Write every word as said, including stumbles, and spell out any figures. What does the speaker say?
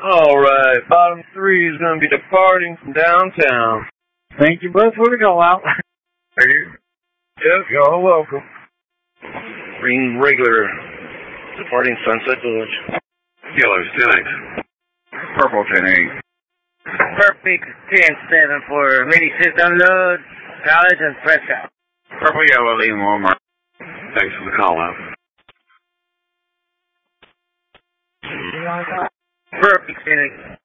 Alright, bottom three is going to be departing from downtown. Thank you both for the call out. Thank you. Yep, y'all are welcome. Green regular, departing Sunset Village. Yellow, ten eight. Purple, ten eight. Perfect, ten seven for Mini System Load, College and Prescott. Purple, yellow, Lee, Walmart. Thanks for the call out. Perfect, ten eight.